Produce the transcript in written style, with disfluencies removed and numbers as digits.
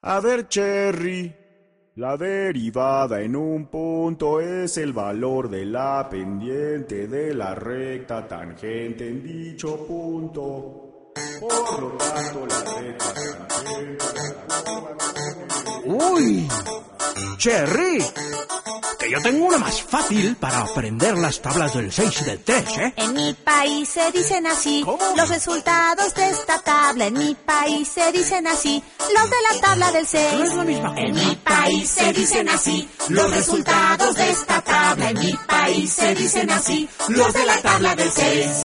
A ver, Cherry, la derivada en un punto es el valor de la pendiente de la recta tangente en dicho punto. Por lo tanto, la recta tangente... ¡Uy! ¡Cherry! Que yo tengo una más fácil para aprender las tablas del 6 y del 3, ¿eh? En mi país se dicen así. ¿Cómo? Los resultados de esta tabla. En mi país se dicen así. Los de la tabla del 6. No es la misma cosa. En mi país se dicen así. Los resultados de esta tabla. En mi país se dicen así. Los de la tabla del 6.